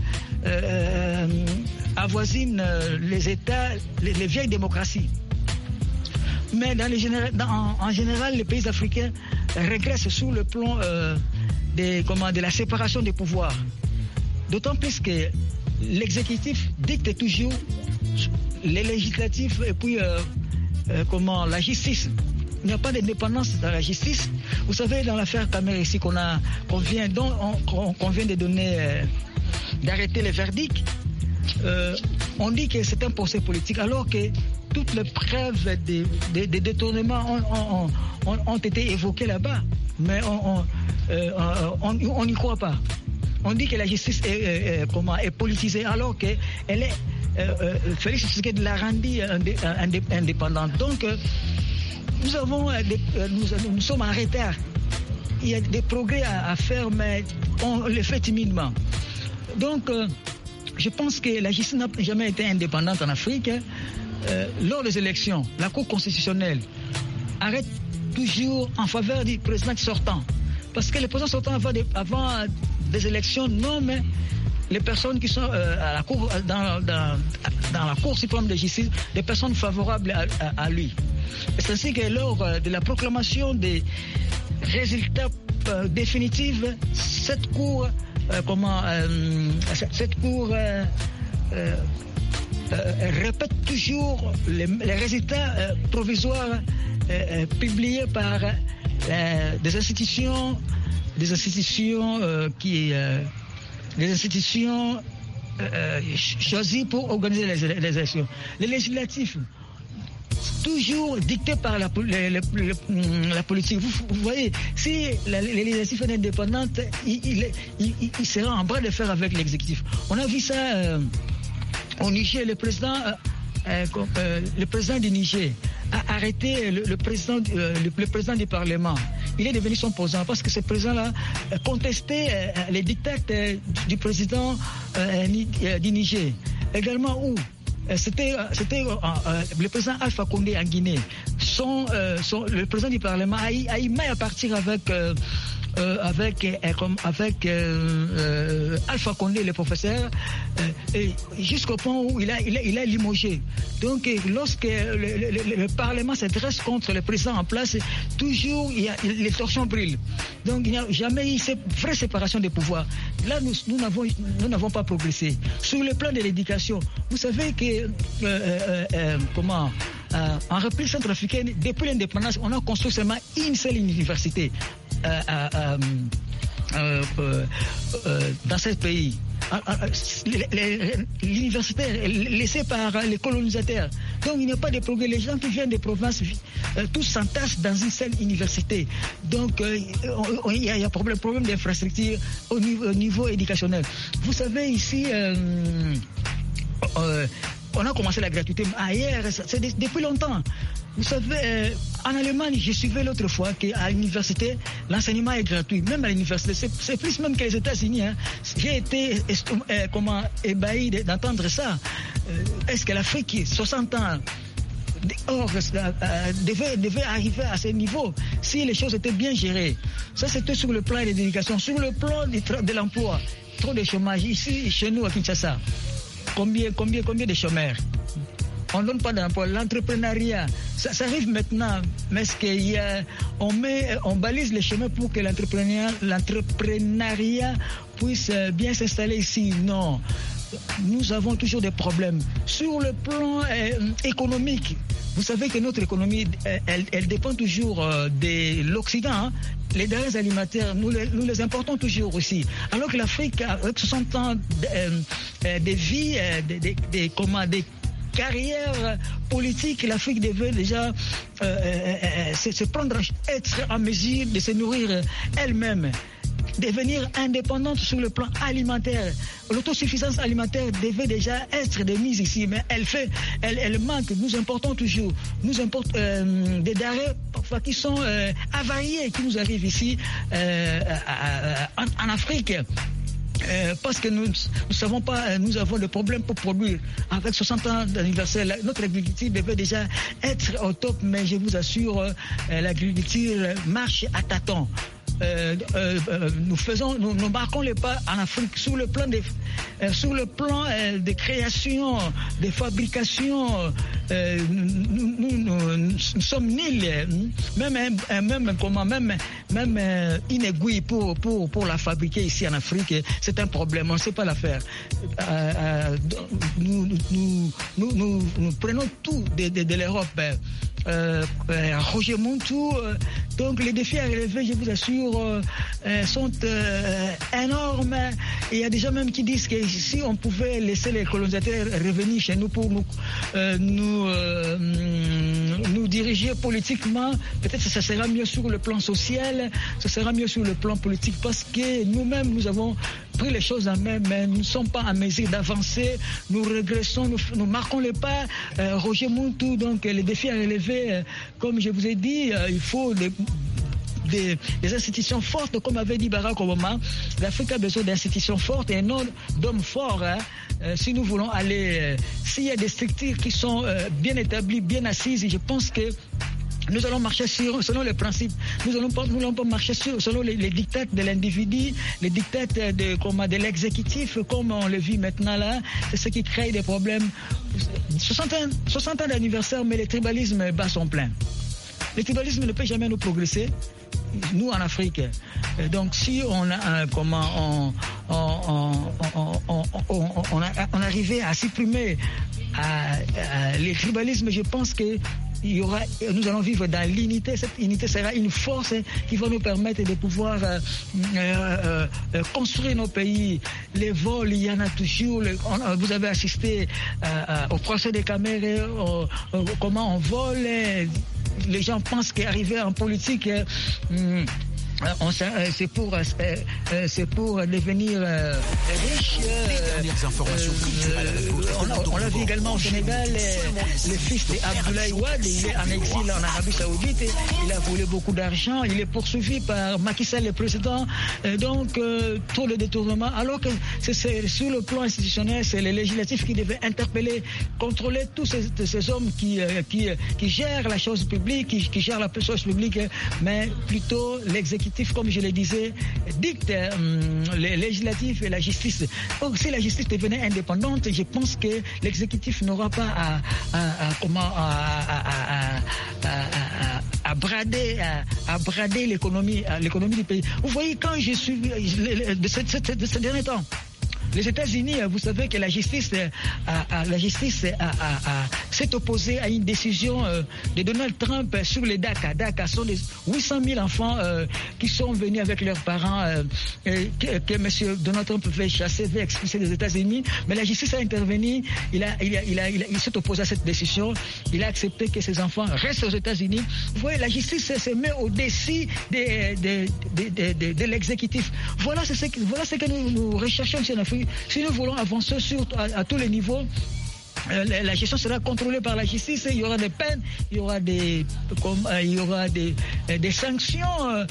avoisine les États, les vieilles démocraties. Mais en général, les pays africains régressent sur le plan de la séparation des pouvoirs. D'autant plus que l'exécutif dicte toujours les législatifs et puis la justice. Il n'y a pas d'indépendance dans la justice. Vous savez, dans l'affaire Camer ici qu'on vient de donner, d'arrêter les verdicts, on dit que c'est un procès politique, alors que toutes les preuves des détournements ont été évoquées là-bas. Mais on n'y croit pas. On dit que la justice est politisée, alors qu'elle est Félix Tshisekedi l'a rendue indépendante. Donc, nous sommes en retard. Il y a des progrès à faire, mais on les fait timidement. Donc, je pense que la justice n'a jamais été indépendante en Afrique. Lors des élections, la Cour constitutionnelle arrête toujours en faveur du président sortant. Parce que le président sortant, avant des élections, nomme les personnes qui sont à la cour, dans la Cour suprême de justice, des personnes favorables à lui. C'est ainsi que lors de la proclamation des résultats définitifs, cette Cour répète toujours les résultats provisoires publiés par des institutions choisies pour organiser les élections. Les législatifs, toujours dictés par la politique. Vous voyez, si les législatives sont indépendantes, il sera en bras de fer avec l'exécutif. On a vu ça au Niger. Le président du Niger a arrêté le président du Parlement. Il est devenu son opposant parce que ce président-là contestait les dictats du président du Niger. Également où c'était le président Alpha Condé en Guinée. Le président du Parlement a eu mal à partir avec Alpha Condé, le professeur, jusqu'au point où il a limogé. Donc, lorsque le Parlement se dresse contre le président en place, toujours les torchons brûlent. Donc, il n'y a jamais eu cette vraie séparation des pouvoirs. Là, nous n'avons pas progressé. Sur le plan de l'éducation, vous savez que en République centrafricaine, depuis l'indépendance, on a construit seulement une seule université dans ce pays. L'université est laissée par les colonisateurs. Donc il n'y a pas de progrès. Les gens qui viennent des provinces, tous s'entassent dans une seule université. Donc il y a problème d'infrastructure au niveau éducationnel. Vous savez ici, on a commencé la gratuité ailleurs, c'est depuis longtemps. Vous savez, en Allemagne, je suivais l'autre fois qu'à l'université, l'enseignement est gratuit. Même à l'université, c'est plus même que les États-Unis. Hein. J'ai été ébahi d'entendre ça. Est-ce que l'Afrique, 60 ans, devait arriver à ce niveau si les choses étaient bien gérées? Ça, c'était sur le plan de l'éducation. Sur le plan de l'emploi, trop de chômage. Ici, chez nous, à Kinshasa, combien de chômeurs? On ne donne pas d'emploi. L'entrepreneuriat, ça arrive maintenant, mais est-ce on balise les chemins pour que l'entrepreneuriat puisse bien s'installer ici? Non. Nous avons toujours des problèmes. Sur le plan économique, vous savez que notre économie, elle dépend toujours de l'Occident. Hein. Les denrées alimentaires, nous les importons toujours aussi. Alors que l'Afrique, avec 60 ans de vie, des carrière politique, l'Afrique devait déjà être en mesure de se nourrir elle-même, devenir indépendante sur le plan alimentaire. L'autosuffisance alimentaire devait déjà être de mise ici, mais elle manque. Nous importons toujours. Nous importons des denrées parfois qui sont avariées, qui nous arrivent ici en Afrique. Parce que nous savons pas, nous avons des problèmes pour produire. Avec 60 ans d'anniversaire, notre agriculture devait déjà être au top, mais je vous assure, l'agriculture marche à tâtons. Nous marquons les pas en Afrique sur le plan de création, de fabrication. Nous sommes nuls, même une aiguille pour la fabriquer ici en Afrique, c'est un problème. On ne sait pas la faire. Nous prenons tout de l'Europe. Roger Montou, donc les défis à relever, je vous assure, sont énormes. Et il y a des gens même qui disent que si on pouvait laisser les colonisateurs revenir chez nous pour nous diriger politiquement, peut-être que ça sera mieux sur le plan social, ça sera mieux sur le plan politique, parce que nous-mêmes, nous avons pris les choses en main, mais nous ne sommes pas en mesure d'avancer. Nous régressons, nous marquons les pas. Roger Muntu, donc les défis à relever, comme je vous ai dit, il faut des institutions fortes, comme avait dit Barack Obama. L'Afrique a besoin d'institutions fortes et non d'hommes forts. Si nous voulons aller, s'il y a des structures qui sont bien établies, bien assises, je pense que nous allons marcher selon les principes. Nous n'allons pas marcher selon les dictats de l'individu, les dictats de l'exécutif, comme on le vit maintenant là. C'est ce qui crée des problèmes. 60 ans d'anniversaire, mais le tribalisme bat son plein. Le tribalisme ne peut jamais nous progresser, nous en Afrique. Donc si on arrivait à supprimer le tribalisme, je pense que nous allons vivre dans l'unité. Cette unité sera une force qui va nous permettre de pouvoir construire nos pays. Les vols, il y en a toujours. Vous avez assisté au procès des Cameroun, comment on vole. Les gens pensent qu'arriver en politique, c'est pour devenir riche. Dernières informations culturelles avec votre on l'a vu également au Sénégal, le fils d'Abdoulaye Wade, il est en exil en Arabie Saoudite, il a volé beaucoup d'argent, il est poursuivi par Macky Sall, le président, donc trop de détournement, alors que c'est sur le plan institutionnel, c'est le législatif qui devait interpeller, contrôler tous ces hommes qui gèrent la chose publique, qui gèrent la chose publique, mais plutôt l'exécutif, comme je le disais, dicte les législatifs et la justice. Donc si la justice devenait indépendante, je pense que l'exécutif n'aura pas à brader l'économie du pays. Vous voyez, quand je suis de ce dernier temps, les États-Unis, vous savez que la justice s'est opposée à une décision de Donald Trump sur les DACA. DACA sont des 800 000 enfants qui sont venus avec leurs parents que M. Donald Trump veut chasser, veut expulser des États-Unis. Mais la justice a intervenu. Il s'est opposé à cette décision. Il a accepté que ces enfants restent aux États-Unis. Vous voyez, la justice se met au-dessus de l'exécutif. Voilà ce que nous recherchons ici en Afrique. Si nous voulons avancer à tous les niveaux, la gestion sera contrôlée par la justice. Il y aura des peines, il y aura des sanctions,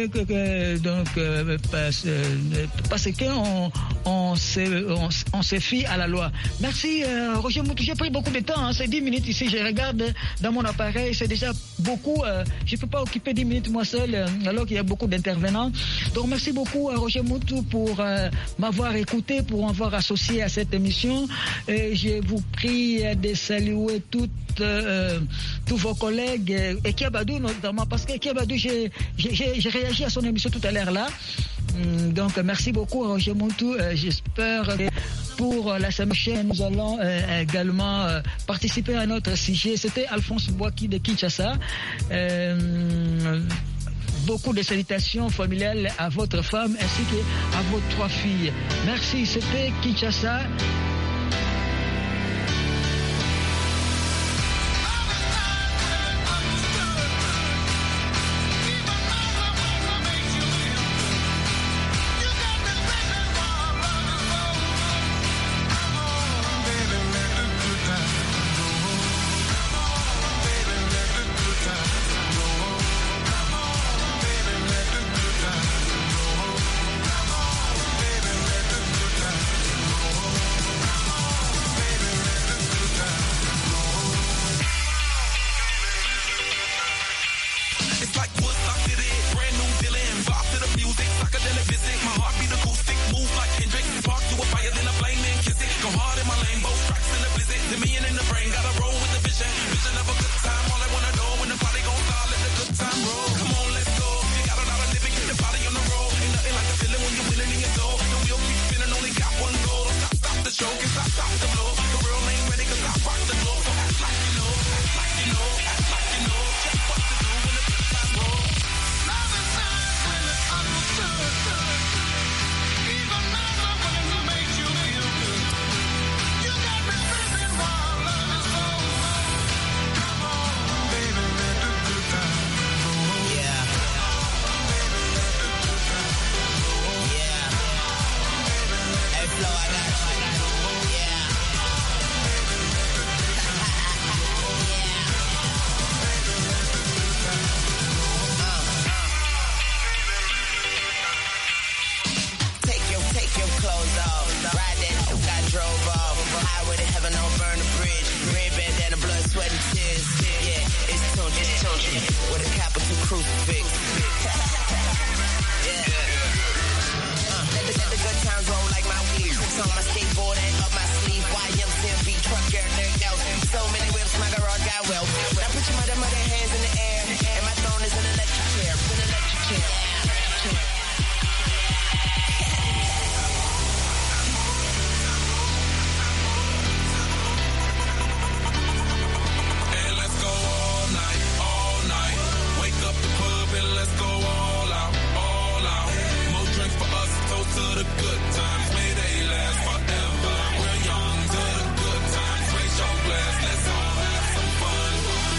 parce qu'on se fie à la loi. Merci Roger Moutou. J'ai pris beaucoup de temps, c'est 10 minutes ici. Je regarde dans mon appareil, c'est déjà beaucoup. Je ne peux pas occuper 10 minutes moi seul, alors qu'il y a beaucoup d'intervenants. Donc merci beaucoup à Roger Moutou pour m'avoir écouté, pour m'avoir associé à cette émission. Je vous prie de saluer tous vos collègues et Kiabadou notamment, parce que Kiabadou, j'ai réagi à son émission tout à l'heure là. Donc merci beaucoup Roger Muntu. J'espère que pour la semaine prochaine nous allons également participer à notre sujet. C'était Alphonse Boaki de Kinshasa. Beaucoup de salutations familiales à votre femme ainsi qu'à vos 3 filles. Merci, c'était Kinshasa. going on, burn the bridge. Red bandana, blood, sweat, and tears. Yeah, it's Tunchi, with a capital crucifix. Yeah. Let the good times roll like my weed. Tricks on my skateboard and up my sleeve. YMCMB, truck, everything else. So many whips, my garage got well. Now put your mother hands in the air. And my throne is an electric chair. It's an electric chair. And let's go all night. Wake up the pub and let's go all out. More drinks for us, toast to the good times. May they last forever. We're young to the good times. Raise your glass, let's all have some fun.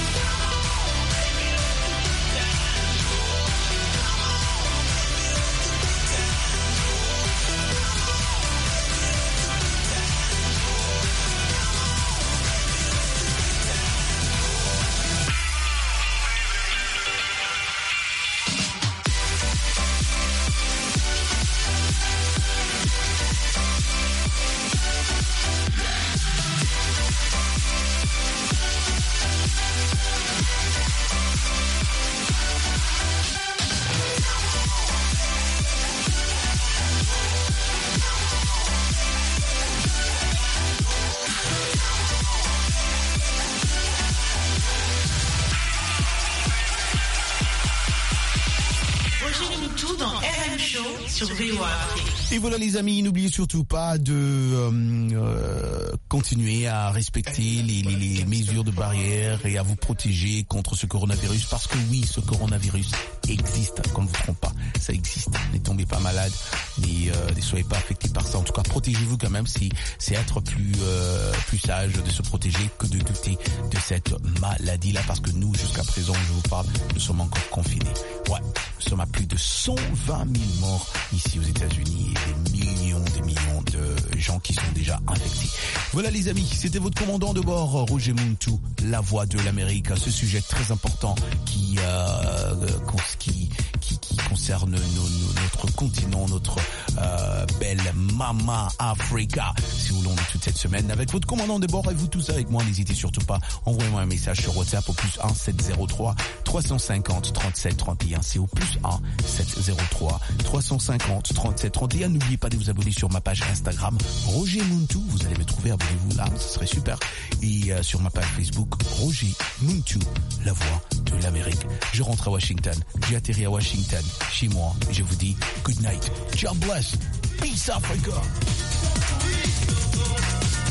Tout dans RM Show sur VOA Afrique. Et voilà les amis, n'oubliez surtout pas de continuer à respecter les mesures de barrière et à vous protéger contre ce coronavirus, parce que oui, ce coronavirus existe, qu'on ne vous trompe pas, ça existe. Ne tombez pas malade, ne soyez pas affectés par ça. En tout cas, protégez-vous quand même, c'est être plus sage de se protéger que de douter de cette maladie-là, parce que nous, jusqu'à présent, je vous parle, nous sommes encore confinés. Ouais, nous sommes à plus de 120 000 morts ici aux États-Unis et des millions de gens qui sont déjà infectés. Voilà les amis, c'était votre commandant de bord, Roger Muntu, la voix de l'Amérique. Ce sujet très important qui concerne notre continent, notre belle Mama Africa, si vous voulez, toute cette semaine avec votre commandant de bord et vous tous avec moi. N'hésitez surtout pas, envoyez-moi un message sur WhatsApp au +1 703 350 37 31. C'est au +1 703 350 37 31. N'oubliez pas de vous abonner sur ma page Instagram Roger Muntu, vous allez me trouver, abonnez-vous là, ce serait super. Et sur ma page Facebook Roger Muntu, la voix de l'Amérique. Je rentre à Washington, j'ai atterri à Washington, chez moi, et je vous dis good night, God bless, peace Africa.